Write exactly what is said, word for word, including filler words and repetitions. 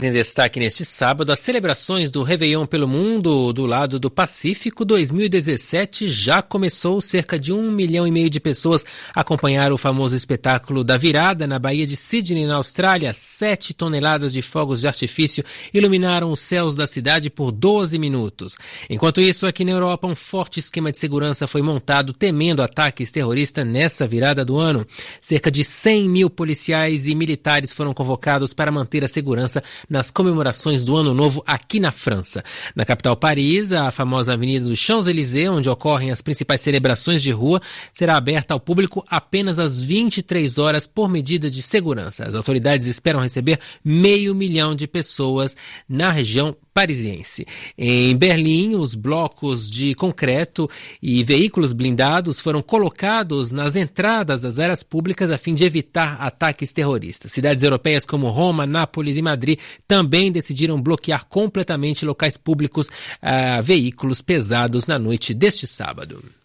Em destaque neste sábado, as celebrações do Réveillon pelo mundo do lado do Pacífico dois mil e dezessete já começou. Cerca de um milhão e meio de pessoas acompanharam o famoso espetáculo da virada na Baía de Sydney, na Austrália. Sete toneladas de fogos de artifício iluminaram os céus da cidade por doze minutos. Enquanto isso, aqui na Europa, um forte esquema de segurança foi montado temendo ataques terroristas nessa virada do ano. Cerca de cem mil policiais e militares foram convocados para manter a segurança nas comemorações do Ano Novo aqui na França. Na capital Paris, a famosa Avenida dos Champs-Élysées, onde ocorrem as principais celebrações de rua, será aberta ao público apenas às vinte e três horas por medida de segurança. As autoridades esperam receber meio milhão de pessoas na região parisiense. Em Berlim, os blocos de concreto e veículos blindados foram colocados nas entradas das áreas públicas a fim de evitar ataques terroristas. Cidades europeias como Roma, Nápoles e Madrid também decidiram bloquear completamente locais públicos a veículos pesados na noite deste sábado.